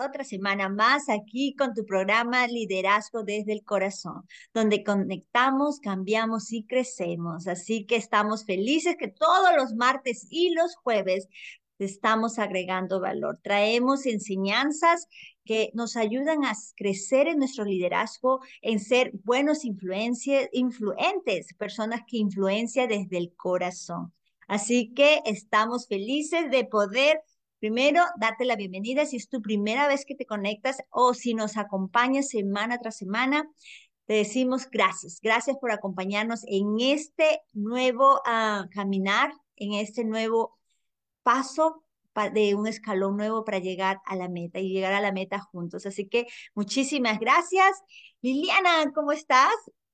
otra semana más aquí con tu programa Liderazgo desde el Corazón, donde conectamos, cambiamos y crecemos. Así que estamos felices que todos los martes y los jueves estamos agregando valor. Traemos enseñanzas que nos ayudan a crecer en nuestro liderazgo, en ser buenos influentes, personas que influencian desde el corazón. Así que estamos felices de poder, primero, darte la bienvenida si es tu primera vez que te conectas o si nos acompañas semana tras semana. Te decimos gracias, gracias por acompañarnos en este nuevo caminar, en este nuevo paso de un escalón nuevo para llegar a la meta y llegar a la meta juntos. Así que muchísimas gracias. Liliana, ¿cómo estás?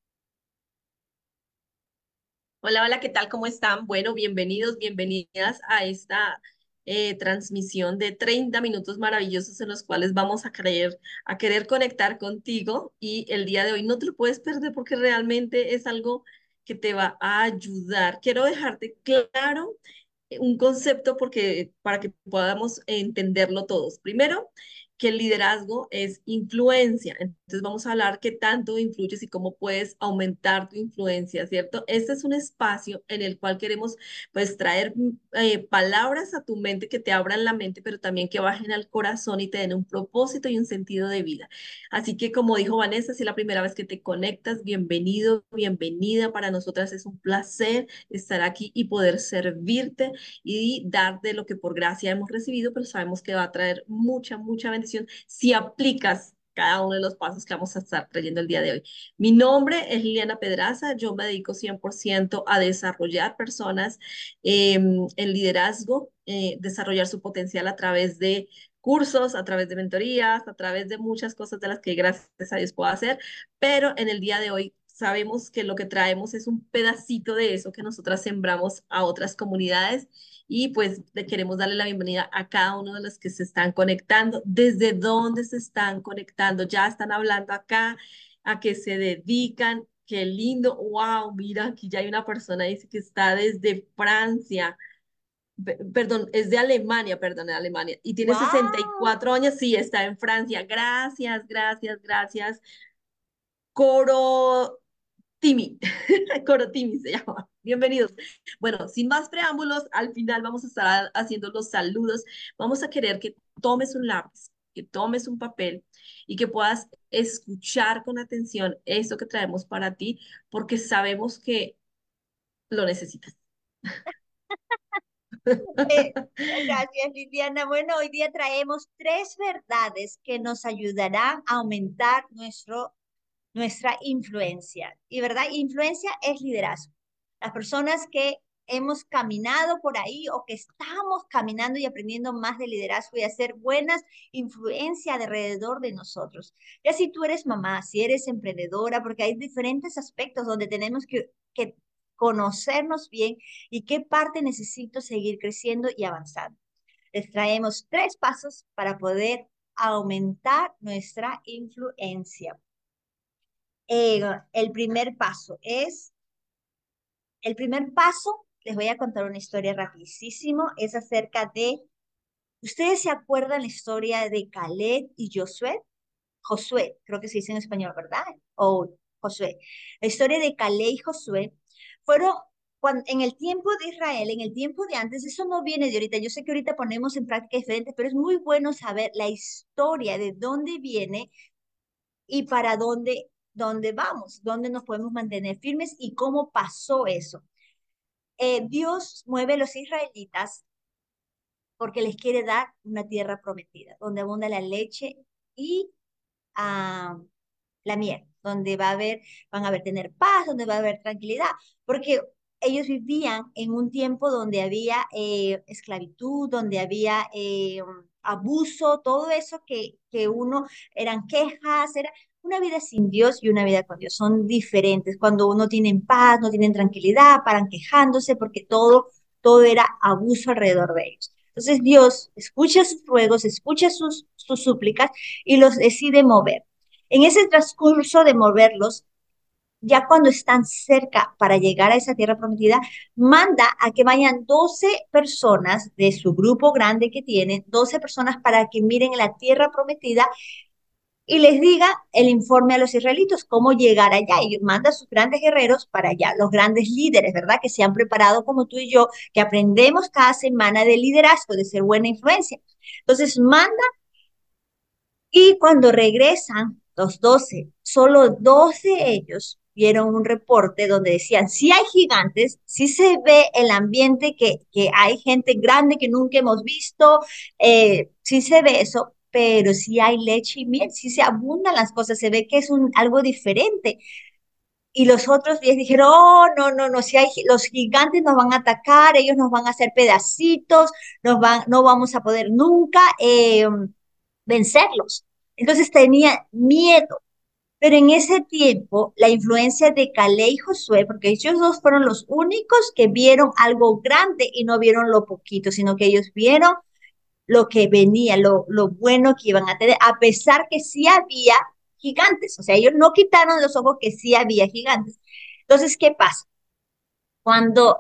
Hola, hola, ¿qué tal? ¿Cómo están? Bueno, bienvenidos, bienvenidas a esta transmisión de 30 minutos maravillosos en los cuales vamos a querer conectar contigo y el día de hoy no te lo puedes perder porque realmente es algo que te va a ayudar. Quiero dejarte claro un concepto porque para que podamos entenderlo todos. Primero, que el liderazgo es influencia. Entonces vamos a hablar qué tanto influyes y cómo puedes aumentar tu influencia, ¿cierto? Este es un espacio en el cual queremos pues traer palabras a tu mente que te abran la mente, pero también que bajen al corazón y te den un propósito y un sentido de vida. Así que como dijo Vanessa, si es la primera vez que te conectas, bienvenido, bienvenida. Para nosotras es un placer estar aquí y poder servirte y dar de lo que por gracia hemos recibido, pero sabemos que va a traer mucha, mucha bendición si aplicas cada uno de los pasos que vamos a estar trayendo el día de hoy. Mi nombre es Liliana Pedraza, yo me dedico 100% a desarrollar personas en liderazgo, desarrollar su potencial a través de cursos, a través de mentorías, a través de muchas cosas de las que gracias a Dios puedo hacer, pero en el día de hoy sabemos que lo que traemos es un pedacito de eso que nosotras sembramos a otras comunidades y pues le queremos darle la bienvenida a cada uno de los que se están conectando. ¿Desde dónde se están conectando? Ya están hablando acá, a qué se dedican. Qué lindo. Wow, mira, aquí ya hay una persona dice que está desde Francia. Perdón, es de Alemania, perdón, de Alemania. Y tiene ¡Wow! 64 años, sí, está en Francia. Gracias, gracias, gracias. Coro Timi, Corotimi se llama. Bienvenidos. Bueno, sin más preámbulos, al final vamos a estar haciendo los saludos. Vamos a querer que tomes un lápiz, que tomes un papel y que puedas escuchar con atención esto que traemos para ti, porque sabemos que lo necesitas. Gracias, Liliana. Bueno, hoy día traemos tres verdades que nos ayudarán a aumentar nuestra influencia. Y verdad, influencia es liderazgo. Las personas que hemos caminado por ahí o que estamos caminando y aprendiendo más de liderazgo y hacer buenas influencias alrededor de nosotros. Ya si tú eres mamá, si eres emprendedora, porque hay diferentes aspectos donde tenemos que conocernos bien y qué parte necesito seguir creciendo y avanzando. Les traemos tres pasos para poder aumentar nuestra influencia. El primer paso es, el primer paso, les voy a contar una historia rapidísimo, es acerca de, ¿ustedes se acuerdan la historia de Caleb y Josué? Josué, creo que se dice en español, ¿verdad? O Josué. La historia de Caleb y Josué fueron en el tiempo de Israel, en el tiempo de antes, eso no viene de ahorita. Yo sé que ahorita ponemos en práctica diferentes, pero es muy bueno saber la historia de dónde viene y para dónde vamos, dónde nos podemos mantener firmes y cómo pasó eso. Dios mueve a los israelitas porque les quiere dar una tierra prometida, donde abunda la leche y ah, la miel, donde van a haber tener paz, donde va a haber tranquilidad, porque ellos vivían en un tiempo donde había esclavitud, donde había abuso, todo eso que uno eran quejas, era una vida sin Dios y una vida con Dios. Son diferentes. Cuando uno tiene paz, no tienen tranquilidad, paran quejándose porque todo era abuso alrededor de ellos. Entonces Dios escucha sus ruegos, escucha sus súplicas y los decide mover. En ese transcurso de moverlos, ya cuando están cerca para llegar a esa tierra prometida, manda a que vayan 12 personas de su grupo grande que tienen, 12 personas para que miren la tierra prometida y les diga el informe a los israelitos, cómo llegar allá. Y manda a sus grandes guerreros para allá, los grandes líderes, ¿verdad? Que se han preparado como tú y yo, que aprendemos cada semana de liderazgo, de ser buena influencia. Entonces, manda y cuando regresan los 12, solo 2 de ellos vieron un reporte donde decían, sí hay gigantes, sí se ve el ambiente que hay gente grande que nunca hemos visto, sí se ve eso, pero sí hay leche y miel, sí se abundan las cosas, se ve que es algo diferente. Y los otros 10 dijeron, oh, no, no, no, si hay, los gigantes nos van a atacar, ellos nos van a hacer pedacitos, no vamos a poder nunca vencerlos. Entonces tenía miedo. Pero en ese tiempo, la influencia de Caleb y Josué, porque ellos dos fueron los únicos que vieron algo grande y no vieron lo poquito, sino que ellos vieron lo que venía, lo bueno que iban a tener, a pesar que sí había gigantes. O sea, ellos no quitaron los ojos que sí había gigantes. Entonces, ¿qué pasa? Cuando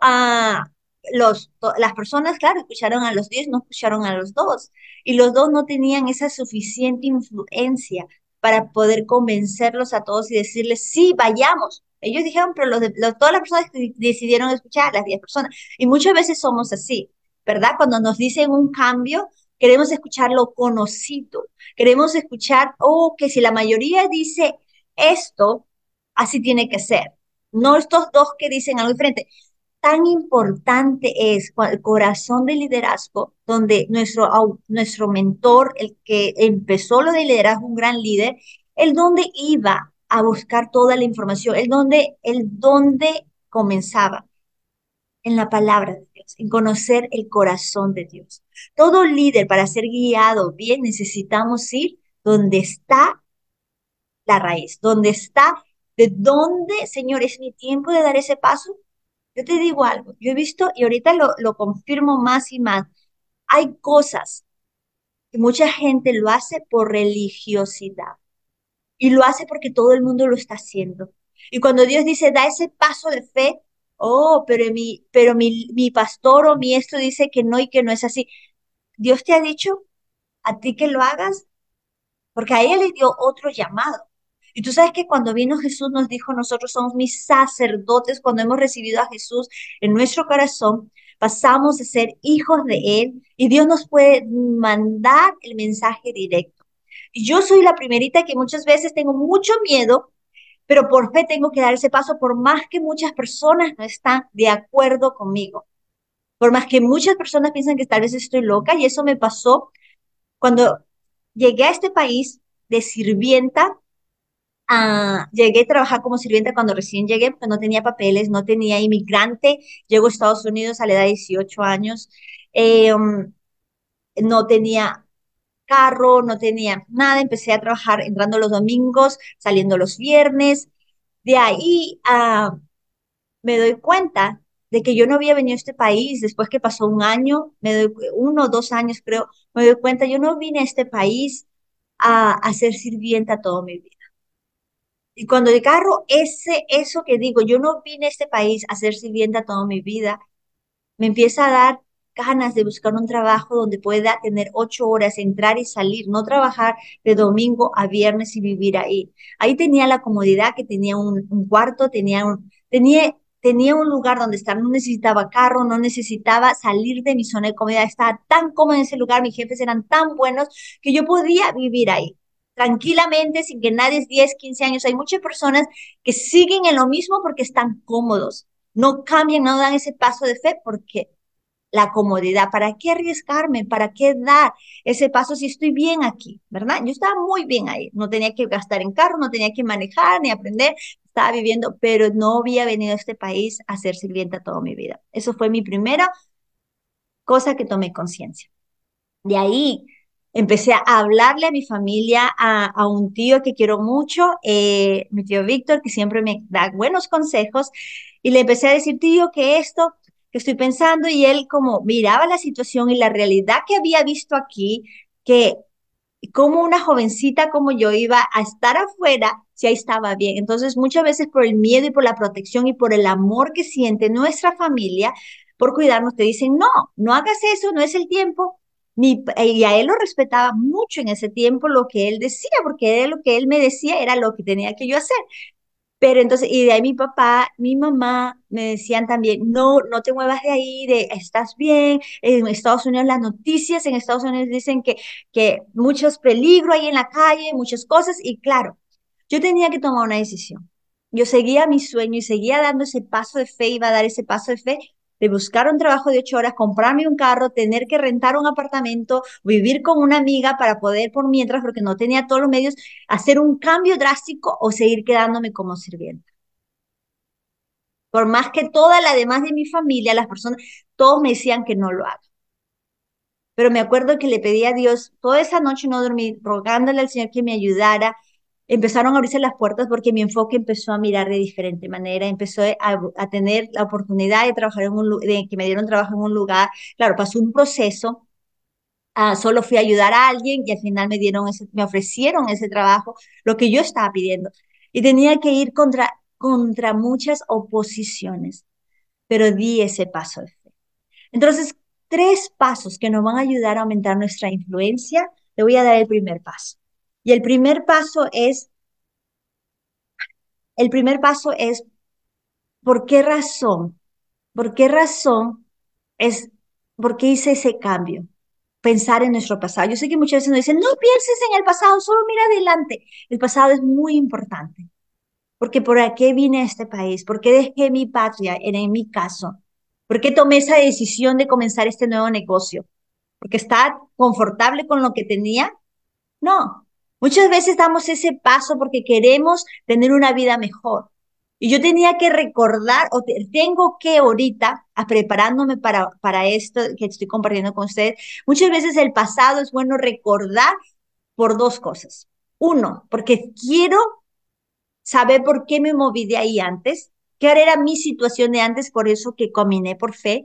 las personas, claro, escucharon a los 10, no escucharon a los dos, y los dos no tenían esa suficiente influencia para poder convencerlos a todos y decirles, sí, vayamos. Ellos dijeron, pero todas las personas decidieron escuchar, las 10 personas, y muchas veces somos así, ¿verdad? Cuando nos dicen un cambio, queremos escuchar lo conocido, queremos escuchar, oh, que si la mayoría dice esto, así tiene que ser. No estos dos que dicen algo diferente. Tan importante es el corazón del liderazgo, donde nuestro mentor, el que empezó lo de liderazgo, un gran líder, el donde iba a buscar toda la información, el donde comenzaba en la palabra de Dios, en conocer el corazón de Dios. Todo líder para ser guiado bien necesitamos ir donde está la raíz, donde está, de dónde, Señor, es mi tiempo de dar ese paso. Yo te digo algo, yo he visto y ahorita lo confirmo más y más. Hay cosas que mucha gente lo hace por religiosidad y lo hace porque todo el mundo lo está haciendo. Y cuando Dios dice, da ese paso de fe, oh, pero mi pastor o mi esto dice que no y que no es así. Dios te ha dicho a ti que lo hagas porque a ella le dio otro llamado. Y tú sabes que cuando vino Jesús nos dijo, nosotros somos mis sacerdotes, cuando hemos recibido a Jesús en nuestro corazón, pasamos a ser hijos de Él y Dios nos puede mandar el mensaje directo. Y yo soy la primerita que muchas veces tengo mucho miedo, pero por fe tengo que dar ese paso, por más que muchas personas no están de acuerdo conmigo, por más que muchas personas piensan que tal vez estoy loca, y eso me pasó cuando llegué a este país de sirvienta. Llegué a trabajar como sirvienta cuando recién llegué, porque no tenía papeles, no tenía inmigrante. Llego a Estados Unidos a la edad de 18 años. No tenía carro, no tenía nada. Empecé a trabajar entrando los domingos, saliendo los viernes. De ahí me doy cuenta de que yo no había venido a este país después que pasó un año, 1 o 2 años creo, me doy cuenta, yo no vine a este país a ser sirvienta toda mi vida. Y cuando agarro eso que digo, yo no vine a este país a ser sirvienta toda mi vida, me empieza a dar ganas de buscar un trabajo donde pueda tener 8 horas, entrar y salir, no trabajar de domingo a viernes y vivir ahí. Ahí tenía la comodidad que tenía un cuarto, tenía un lugar donde estar, no necesitaba carro, no necesitaba salir de mi zona de comodidad, estaba tan cómoda en ese lugar, mis jefes eran tan buenos que yo podía vivir ahí tranquilamente, sin que nadie, 10, 15 años. Hay muchas personas que siguen en lo mismo porque están cómodos, no cambian, no dan ese paso de fe porque la comodidad. ¿Para qué arriesgarme? ¿Para qué dar ese paso si estoy bien aquí? ¿Verdad? Yo estaba muy bien ahí. No tenía que gastar en carro, no tenía que manejar ni aprender. Estaba viviendo, pero no había venido a este país a ser sirvienta toda mi vida. Eso fue mi primera cosa que tomé conciencia. De ahí empecé a hablarle a mi familia, a un tío que quiero mucho, mi tío Víctor, que siempre me da buenos consejos, y le empecé a decir, tío, que esto que estoy pensando, y él como miraba la situación y la realidad que había visto aquí, que cómo una jovencita como yo iba a estar afuera si ahí estaba bien. Entonces, muchas veces por el miedo y por la protección y por el amor que siente nuestra familia por cuidarnos, te dicen, no, no hagas eso, no es el tiempo. Y a él lo respetaba mucho en ese tiempo lo que él decía, porque lo que él me decía era lo que tenía que yo hacer. Pero entonces, y de ahí mi papá, mi mamá me decían también, no, no te muevas de ahí, estás bien. En Estados Unidos, las noticias en Estados Unidos dicen que muchos peligros hay en la calle, muchas cosas, y claro, yo tenía que tomar una decisión. Yo seguía mi sueño y seguía dando ese paso de fe, iba a dar ese paso de fe de buscar un trabajo de 8 horas, comprarme un carro, tener que rentar un apartamento, vivir con una amiga para poder por mientras, porque no tenía todos los medios, hacer un cambio drástico o seguir quedándome como sirvienta. Por más que toda la demás de mi familia, las personas, todos me decían que no lo haga. Pero me acuerdo que le pedí a Dios, toda esa noche no dormí, rogándole al Señor que me ayudara. Empezaron a abrirse las puertas porque mi enfoque empezó a mirar de diferente manera, empezó a tener la oportunidad de trabajar de que me dieron trabajo en un lugar. Claro, pasó un proceso, solo fui a ayudar a alguien y al final me ofrecieron ese trabajo, lo que yo estaba pidiendo. Y tenía que ir contra muchas oposiciones, pero di ese paso de fe. Entonces, 3 pasos que nos van a ayudar a aumentar nuestra influencia. Te voy a dar el primer paso. Y el primer paso es, ¿por qué razón? ¿Por qué razón es, por qué hice ese cambio? Pensar en nuestro pasado. Yo sé que muchas veces nos dicen, no pienses en el pasado, solo mira adelante. El pasado es muy importante, porque ¿por qué vine a este país? ¿Por qué dejé mi patria, en mi caso? ¿Por qué tomé esa decisión de comenzar este nuevo negocio? ¿Porque estaba confortable con lo que tenía? No. Muchas veces damos ese paso porque queremos tener una vida mejor. Y yo tenía que recordar, tengo que ahorita, preparándome para esto que estoy compartiendo con ustedes, muchas veces el pasado es bueno recordar por 2 cosas. Uno, porque quiero saber por qué me moví de ahí antes, qué era mi situación de antes, por eso que caminé por fe.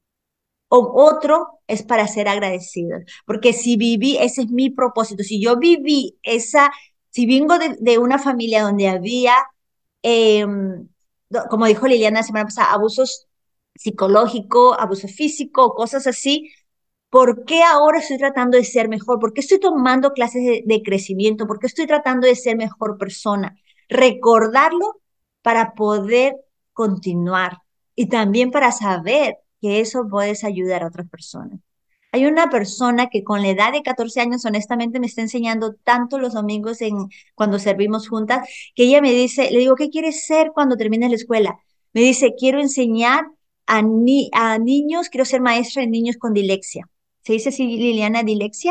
O otro es para ser agradecidos, porque si viví, ese es mi propósito, si yo viví si vengo de una familia donde había, eh, como dijo Liliana la semana pasada, abusos psicológicos, abuso físico, cosas así, ¿por qué ahora estoy tratando de ser mejor? ¿Por qué estoy tomando clases de crecimiento? ¿Por qué estoy tratando de ser mejor persona? Recordarlo para poder continuar y también para saber que eso puedes ayudar a otras personas. Hay una persona que con la edad de 14 años, honestamente, me está enseñando tanto los domingos cuando servimos juntas, que ella me dice, le digo, ¿qué quieres ser cuando termines la escuela? Me dice, quiero enseñar a niños, quiero ser maestra de niños con dilexia. ¿Se dice así, Liliana, dilexia?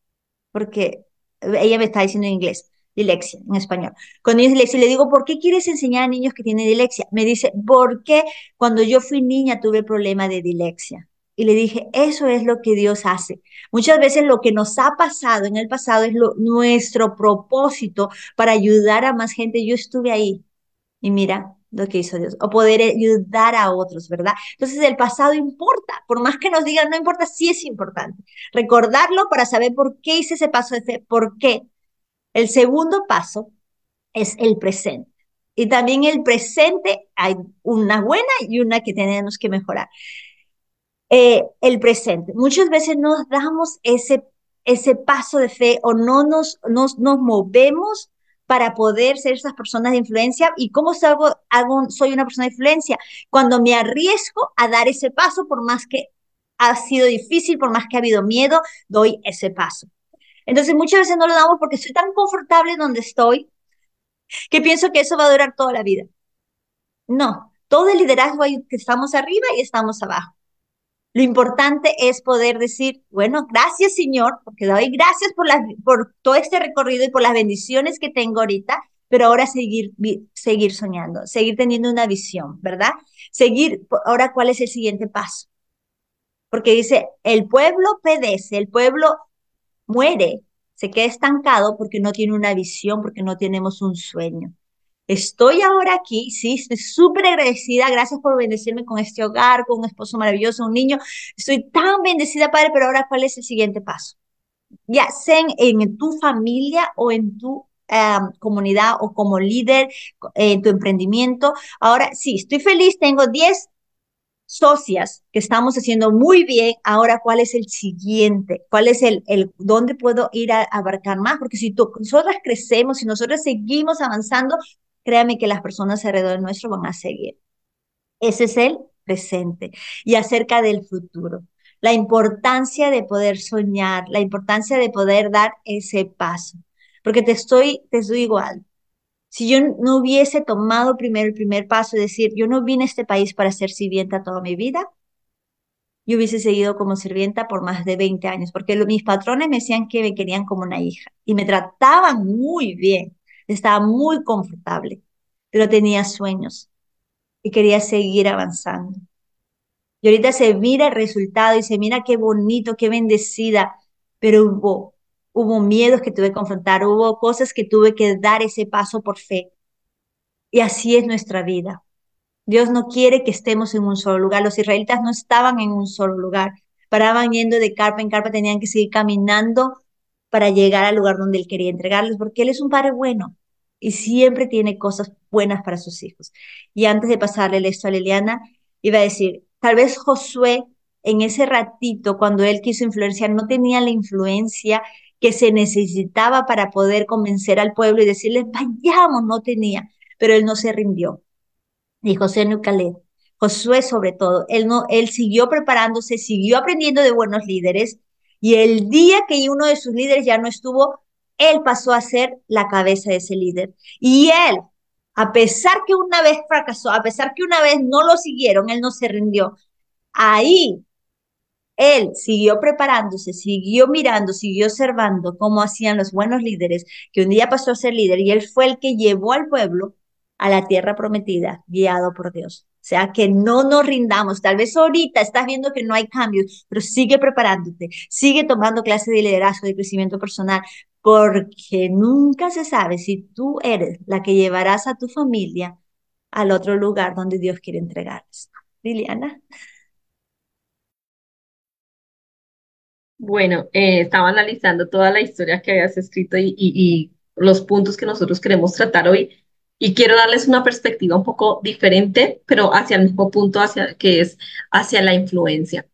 Porque ella me está diciendo en inglés, dilexia, en español. Con niños dilexia, le digo, ¿por qué quieres enseñar a niños que tienen dilexia? Me dice, porque cuando yo fui niña tuve problema de dilexia. Y le dije, eso es lo que Dios hace. Muchas veces lo que nos ha pasado en el pasado es nuestro propósito para ayudar a más gente. Yo estuve ahí y mira lo que hizo Dios, o poder ayudar a otros, ¿verdad? Entonces el pasado importa, por más que nos digan no importa, sí es importante. Recordarlo para saber por qué hice ese paso de fe, por qué. El segundo paso es el presente. Y también el presente hay una buena y una que tenemos que mejorar. El presente. Muchas veces nos damos ese paso de fe o no nos movemos para poder ser esas personas de influencia. ¿Y cómo soy una persona de influencia? Cuando me arriesgo a dar ese paso, por más que ha sido difícil, por más que ha habido miedo, doy ese paso. Entonces muchas veces no lo damos porque estoy tan confortable donde estoy que pienso que eso va a durar toda la vida. No, todo el liderazgo hay que estamos arriba y estamos abajo. Lo importante es poder decir, bueno, gracias Señor, porque doy gracias por todo este recorrido y por las bendiciones que tengo ahorita, pero ahora seguir soñando, seguir teniendo una visión, ¿verdad? Ahora, ¿cuál es el siguiente paso? Porque dice, el pueblo pedece, el pueblo muere, se queda estancado porque no tiene una visión, porque no tenemos un sueño. Estoy ahora aquí, sí, estoy súper agradecida. Gracias por bendecirme con este hogar, con un esposo maravilloso, un niño. Estoy tan bendecida, Padre, pero ahora, ¿cuál es el siguiente paso? ya sea en tu familia o en tu comunidad o como líder en tu emprendimiento. Ahora sí, estoy feliz, tengo 10 socias que estamos haciendo muy bien. Ahora, ¿cuál es el siguiente? ¿Cuál es dónde puedo ir a abarcar más? Porque si nosotras crecemos, si nosotros seguimos avanzando, créame que las personas alrededor nuestro van a seguir. Ese es el presente. Y acerca del futuro, la importancia de poder soñar, la importancia de poder dar ese paso. Porque te estoy igual. Si yo no hubiese tomado primero el primer paso, es decir, yo no vine a este país para ser sirvienta toda mi vida, yo hubiese seguido como sirvienta por más de 20 años, porque mis patrones me decían que me querían como una hija y me trataban muy bien, estaba muy confortable, pero tenía sueños y quería seguir avanzando. Y ahorita se mira el resultado y se mira qué bonito, qué bendecida, pero hubo miedos que tuve que confrontar, hubo cosas que tuve que dar ese paso por fe. Y así es nuestra vida. Dios no quiere que estemos en un solo lugar. Los israelitas no estaban en un solo lugar. Paraban yendo de carpa en carpa, tenían que seguir caminando para llegar al lugar donde Él quería entregarlos, porque Él es un padre bueno y siempre tiene cosas buenas para sus hijos. Y antes de pasarle esto a Liliana, iba a decir, tal vez Josué en ese ratito, cuando él quiso influenciar, no tenía la influencia que se necesitaba para poder convencer al pueblo y decirles, vayamos, no tenía, pero él no se rindió y José Nucalé. Josué sobre todo, él no, él siguió preparándose, siguió aprendiendo de buenos líderes y el día que uno de sus líderes ya no estuvo, él pasó a ser la cabeza de ese líder. Y él, a pesar que una vez fracasó, a pesar que una vez no lo siguieron, él no se rindió. Ahí él siguió preparándose, siguió mirando, siguió observando cómo hacían los buenos líderes, que un día pasó a ser líder y él fue el que llevó al pueblo a la tierra prometida, guiado por Dios. O sea, que no nos rindamos. Tal vez ahorita estás viendo que no hay cambios, pero sigue preparándote, sigue tomando clases de liderazgo, de crecimiento personal, porque nunca se sabe si tú eres la que llevarás a tu familia al otro lugar donde Dios quiere entregarles. Liliana. Bueno, estaba analizando toda la historia que habías escrito y los puntos que nosotros queremos tratar hoy y quiero darles una perspectiva un poco diferente, pero hacia el mismo punto, hacia, que es hacia la influencia.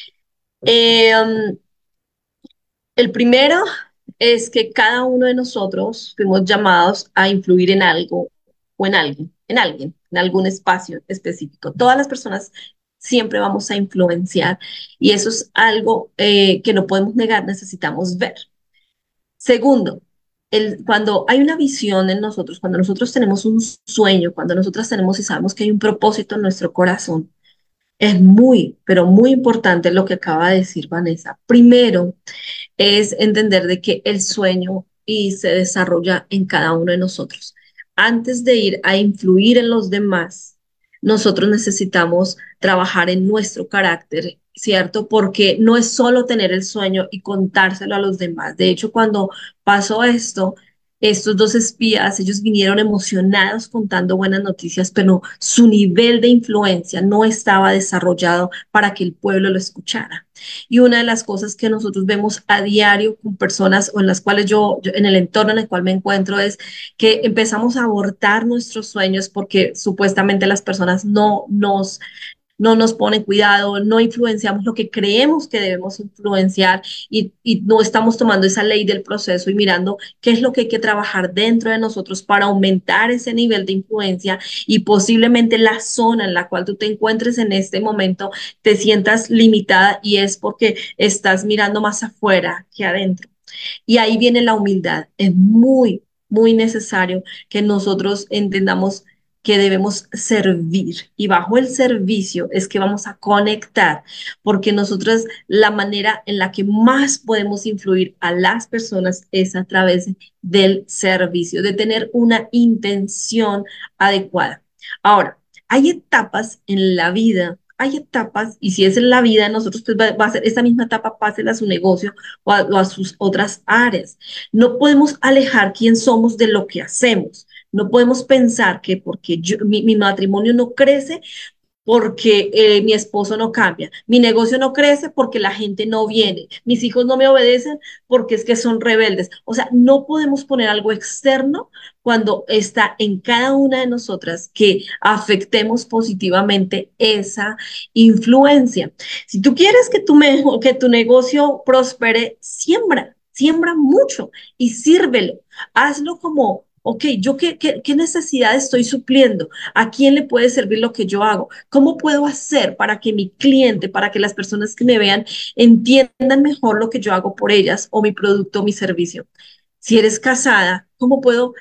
Um, el primero es que cada uno de nosotros fuimos llamados a influir en algo o en algún espacio específico. Todas las personas siempre vamos a influenciar y eso es algo que no podemos negar, necesitamos ver. Segundo, cuando hay una visión en nosotros, cuando nosotros tenemos un sueño, cuando nosotros tenemos y sabemos que hay un propósito en nuestro corazón, es muy, pero muy importante lo que acaba de decir Vanessa. Primero, es entender de que el sueño y se desarrolla en cada uno de nosotros. Antes de ir a influir en los demás, nosotros necesitamos trabajar en nuestro carácter, ¿cierto? Porque no es solo tener el sueño y contárselo a los demás. De hecho, cuando pasó esto, estos dos espías, ellos vinieron emocionados contando buenas noticias, pero su nivel de influencia no estaba desarrollado para que el pueblo lo escuchara. Y una de las cosas que nosotros vemos a diario con personas o en las cuales en el entorno en el cual me encuentro es que empezamos a abortar nuestros sueños porque supuestamente las personas no nos ponen cuidado, no influenciamos lo que creemos que debemos influenciar y no estamos tomando esa ley del proceso y mirando qué es lo que hay que trabajar dentro de nosotros para aumentar ese nivel de influencia y posiblemente la zona en la cual tú te encuentres en este momento te sientas limitada y es porque estás mirando más afuera que adentro. Y ahí viene la humildad. Es muy, muy necesario que nosotros entendamos que debemos servir y bajo el servicio es que vamos a conectar, porque nosotros la manera en la que más podemos influir a las personas es a través del servicio, de tener una intención adecuada. Ahora, hay etapas en la vida. Hay etapas, y si es en la vida, nosotros pues va a ser esa misma etapa, pásela a su negocio o a sus otras áreas. No podemos alejar quién somos de lo que hacemos. No podemos pensar que porque mi matrimonio no crece, porque mi esposo no cambia, mi negocio no crece porque la gente no viene, mis hijos no me obedecen porque es que son rebeldes. O sea, no podemos poner algo externo cuando está en cada una de nosotras que afectemos positivamente esa influencia. Si tú quieres que que tu negocio prospere, siembra, siembra mucho y sírvelo. Hazlo como, ok, ¿yo qué necesidad estoy supliendo? ¿A quién le puede servir lo que yo hago? ¿Cómo puedo hacer para que mi cliente, para que las personas que me vean entiendan mejor lo que yo hago por ellas o mi producto o mi servicio? Si eres casada, ¿cómo puedo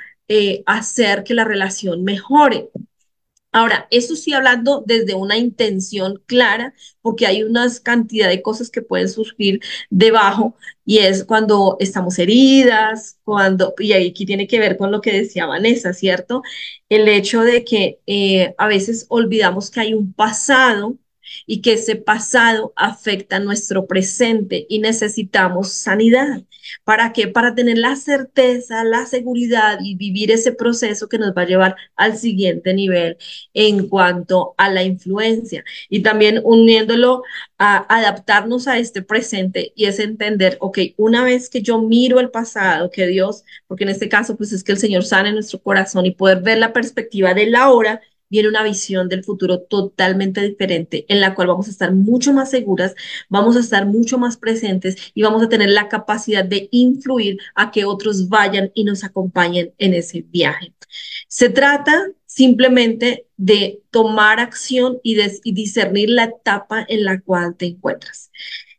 hacer que la relación mejore? Ahora, eso sí hablando desde una intención clara, porque hay una cantidad de cosas que pueden surgir debajo, y es cuando estamos heridas, y aquí tiene que ver con lo que decía Vanessa, ¿cierto? El hecho de que a veces olvidamos que hay un pasado y que ese pasado afecta nuestro presente y necesitamos sanidad. ¿Para qué? Para tener la certeza, la seguridad y vivir ese proceso que nos va a llevar al siguiente nivel en cuanto a la influencia y también uniéndolo a adaptarnos a este presente y es entender, ok, una vez que yo miro el pasado, que Dios, porque en este caso pues es que el Señor sana en nuestro corazón y poder ver la perspectiva de la hora, viene una visión del futuro totalmente diferente en la cual vamos a estar mucho más seguras, vamos a estar mucho más presentes y vamos a tener la capacidad de influir a que otros vayan y nos acompañen en ese viaje. Se trata simplemente de tomar acción y discernir la etapa en la cual te encuentras.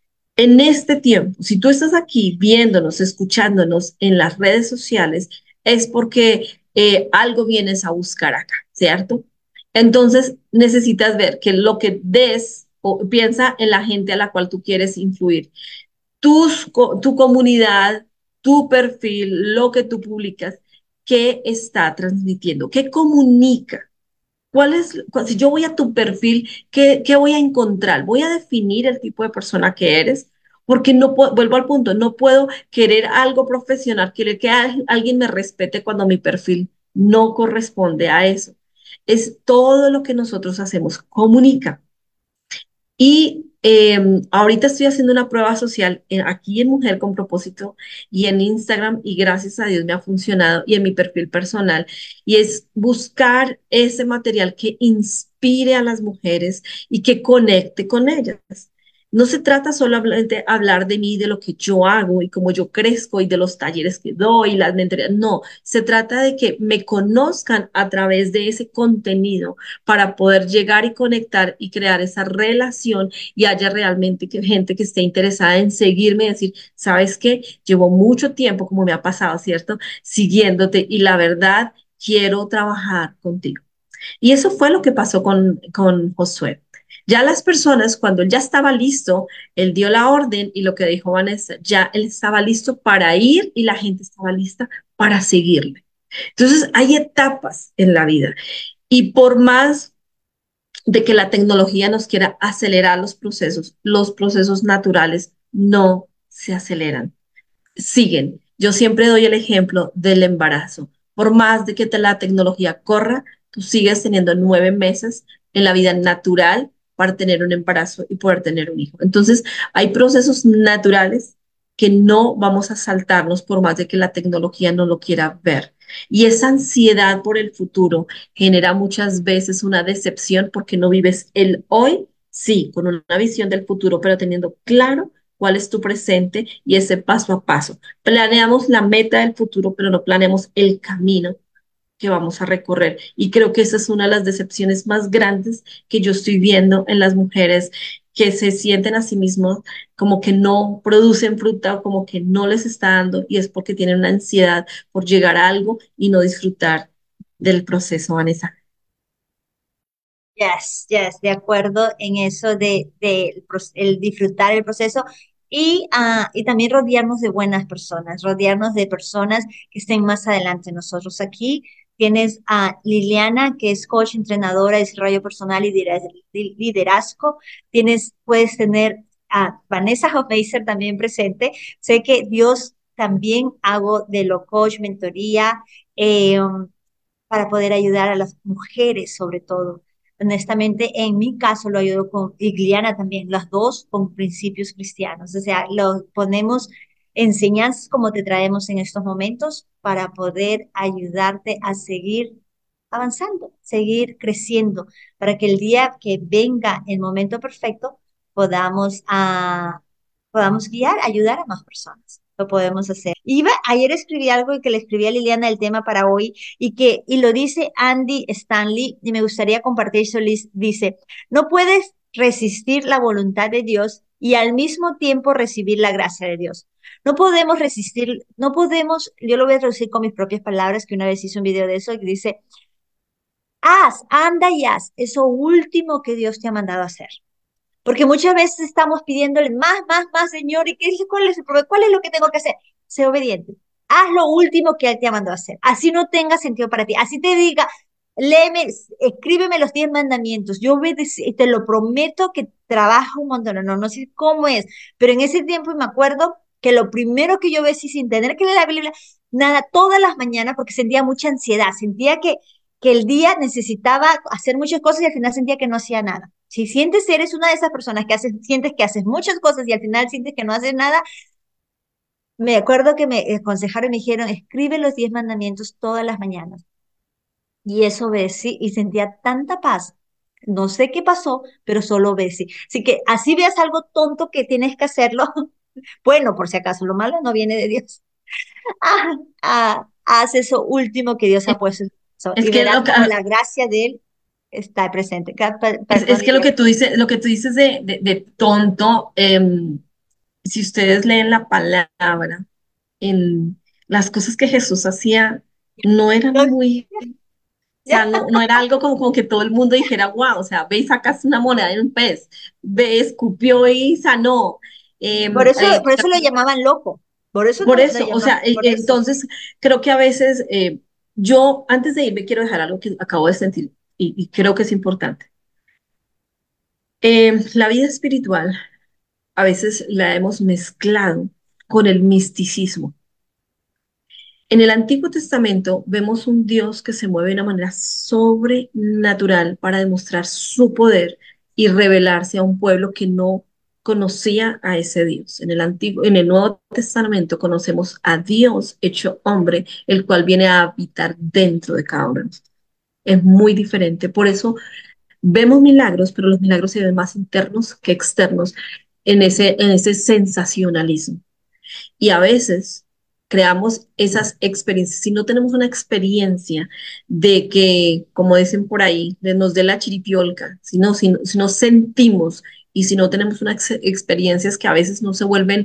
En este tiempo, si tú estás aquí viéndonos, escuchándonos en las redes sociales, es porque algo vienes a buscar acá, ¿cierto? Entonces necesitas ver que lo que des o piensa en la gente a la cual tú quieres influir tu comunidad, tu perfil, lo que tú publicas, qué está transmitiendo, qué comunica. Si yo voy a tu perfil, qué voy a encontrar? Voy a definir el tipo de persona que eres, porque no puedo, vuelvo al punto, no puedo querer algo profesional, querer que alguien me respete cuando mi perfil no corresponde a eso. Es todo lo que nosotros hacemos, comunica. Y ahorita estoy haciendo una prueba social aquí en Mujer con Propósito y en Instagram y gracias a Dios me ha funcionado y en mi perfil personal y es buscar ese material que inspire a las mujeres y que conecte con ellas. No se trata solamente de hablar de mí, de lo que yo hago y cómo yo crezco y de los talleres que doy, las mentorías. No, se trata de que me conozcan a través de ese contenido para poder llegar y conectar y crear esa relación y haya realmente gente que esté interesada en seguirme y decir, ¿sabes qué? Llevo mucho tiempo, como me ha pasado, ¿cierto? Siguiéndote y la verdad, quiero trabajar contigo. Y eso fue lo que pasó con Josué. Ya las personas, cuando él ya estaba listo, él dio la orden y lo que dijo Vanessa, ya él estaba listo para ir y la gente estaba lista para seguirle. Entonces, hay etapas en la vida y por más de que la tecnología nos quiera acelerar los procesos naturales no se aceleran, siguen. Yo siempre doy el ejemplo del embarazo. Por más de que la tecnología corra, tú sigues teniendo 9 meses en la vida natural para tener un embarazo y poder tener un hijo. Entonces, hay procesos naturales que no vamos a saltarnos por más de que la tecnología no lo quiera ver. Y esa ansiedad por el futuro genera muchas veces una decepción porque no vives el hoy, sí, con una visión del futuro, pero teniendo claro cuál es tu presente y ese paso a paso. Planeamos la meta del futuro, pero no planeamos el camino que vamos a recorrer. Y creo que esa es una de las decepciones más grandes que yo estoy viendo en las mujeres que se sienten a sí mismos como que no producen fruta o como que no les está dando y es porque tienen una ansiedad por llegar a algo y no disfrutar del proceso, Vanessa. Yes, yes, de acuerdo en eso de el disfrutar el proceso y también rodearnos de buenas personas, rodearnos de personas que estén más adelante de nosotros. Aquí tienes a Liliana, que es coach, entrenadora de desarrollo personal y liderazgo. Puedes tener a Vanessa Hofmeister también presente. Sé que Dios también hago de lo coach, mentoría, para poder ayudar a las mujeres sobre todo honestamente, en mi caso lo ayudo con Igliana también, las dos con principios cristianos. O sea, lo ponemos enseñanzas como te traemos en estos momentos para poder ayudarte a seguir avanzando, seguir creciendo, para que el día que venga el momento perfecto podamos, podamos guiar, ayudar a más personas. Lo podemos hacer. Iba, ayer escribí algo y que le escribí a Liliana el tema para hoy y lo dice Andy Stanley y me gustaría compartirlo. Dice, no puedes resistir la voluntad de Dios y al mismo tiempo recibir la gracia de Dios. No podemos resistir, no podemos, yo lo voy a traducir con mis propias palabras, que una vez hice un video de eso y dice, haz, anda y haz eso último que Dios te ha mandado a hacer. Porque muchas veces estamos pidiéndole más, más, más, Señor, ¿y qué, cuál es lo que tengo que hacer? Sé obediente. Haz lo último que Él te ha mandado a hacer. Así no tenga sentido para ti. Así te diga, léeme, escríbeme los 10 mandamientos. Yo te lo prometo que trabajo un montón. No, no sé cómo es, pero en ese tiempo me acuerdo que lo primero que yo veía sin tener que leer la Biblia, nada, todas las mañanas, porque sentía mucha ansiedad, sentía que el día necesitaba hacer muchas cosas y al final sentía que no hacía nada. Si sientes que eres una de esas personas que sientes que haces muchas cosas y al final sientes que no haces nada, me acuerdo que me aconsejaron y me dijeron, escribe los 10 mandamientos todas las mañanas. Y eso obedecí y sentía tanta paz. No sé qué pasó, pero solo obedecí. Así que así veas algo tonto que tienes que hacerlo. Bueno, por si acaso, lo malo no viene de Dios. Haz eso último que Dios ha puesto en tu corazón Es y que, verás como la gracia de Él está presente. es Perdón, que Ilia. lo que tú dices de tonto, si ustedes leen la palabra, en las cosas que Jesús hacía, no eran muy, o sea, no era algo como que todo el mundo dijera, wow, o sea, ve y sacas una moneda de un pez, ve, escupió y sanó. Em, eh, Por eso lo llamaban loco. Por eso por lo eso, o llamaban, sea, por eso. entonces creo que a veces yo, antes de irme, quiero dejar algo que acabo de sentir y creo que es importante. La vida espiritual a veces la hemos mezclado con el misticismo. En el Antiguo Testamento vemos un Dios que se mueve de una manera sobrenatural para demostrar su poder y revelarse a un pueblo que no conocía a ese Dios. En el Nuevo Testamento conocemos a Dios hecho hombre, el cual viene a habitar dentro de cada uno de nosotros. Es muy diferente. Por eso vemos milagros, pero los milagros se ven más internos que externos en ese sensacionalismo. Y a veces creamos esas experiencias. Si no tenemos una experiencia de que, como dicen por ahí, de nos dé la chiripiolca, si no sentimos y si no tenemos unas experiencias que a veces no se vuelven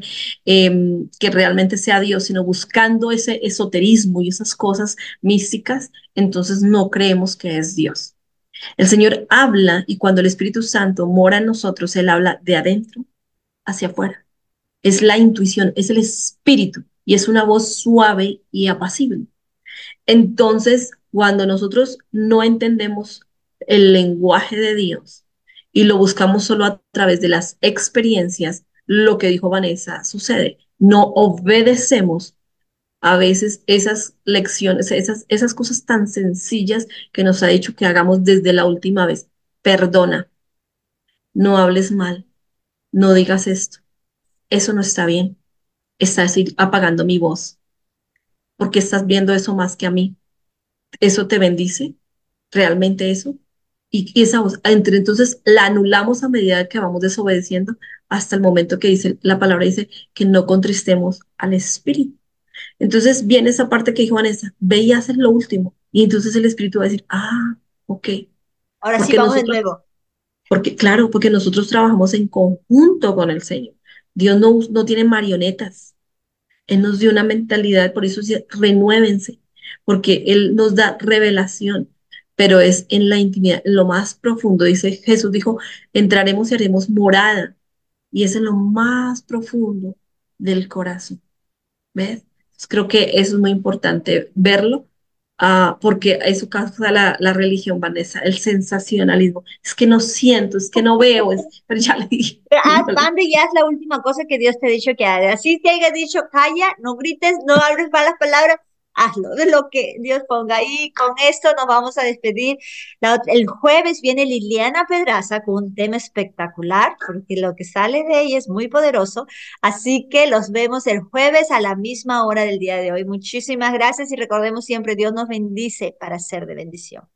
que realmente sea Dios, sino buscando ese esoterismo y esas cosas místicas, entonces no creemos que es Dios. El Señor habla y cuando el Espíritu Santo mora en nosotros, Él habla de adentro hacia afuera. Es la intuición, es el espíritu y es una voz suave y apacible. Entonces, cuando nosotros no entendemos el lenguaje de Dios y lo buscamos solo a través de las experiencias, lo que dijo Vanessa sucede. No obedecemos a veces esas lecciones, esas cosas tan sencillas que nos ha dicho que hagamos desde la última vez. Perdona, no hables mal, no digas esto, eso no está bien, estás apagando mi voz, porque estás viendo eso más que a mí. ¿Eso te bendice? ¿Realmente eso? Y esa voz, entonces la anulamos a medida que vamos desobedeciendo hasta el momento que dice, la palabra dice que no contristemos al Espíritu. Entonces viene esa parte que dijo Vanessa, ve y haces lo último. Y entonces el Espíritu va a decir, ah, ok, Ahora sí, porque vamos de nosotros, nuevo. porque claro, porque nosotros trabajamos en conjunto con el Señor. Dios no tiene marionetas. Él nos dio una mentalidad, por eso dice, renuévense, porque Él nos da revelación, pero es en la intimidad, en lo más profundo. Dice Jesús, dijo, entraremos y haremos morada, y es en lo más profundo del corazón. ¿Ves? Entonces, creo que eso es muy importante verlo, porque eso causa la religión, Vanessa, el sensacionalismo. Es que no siento, es que no veo, pero ya le dije. Anda y haz la última cosa que Dios te ha dicho que hagas. Así te haya dicho, calla, no grites, no hables malas palabras. hazlo, de lo que Dios ponga. Y con esto nos vamos a despedir. El jueves viene Liliana Pedraza con un tema espectacular, porque lo que sale de ella es muy poderoso. Así que los vemos el jueves a la misma hora del día de hoy. Muchísimas gracias y recordemos siempre, Dios nos bendice para ser de bendición.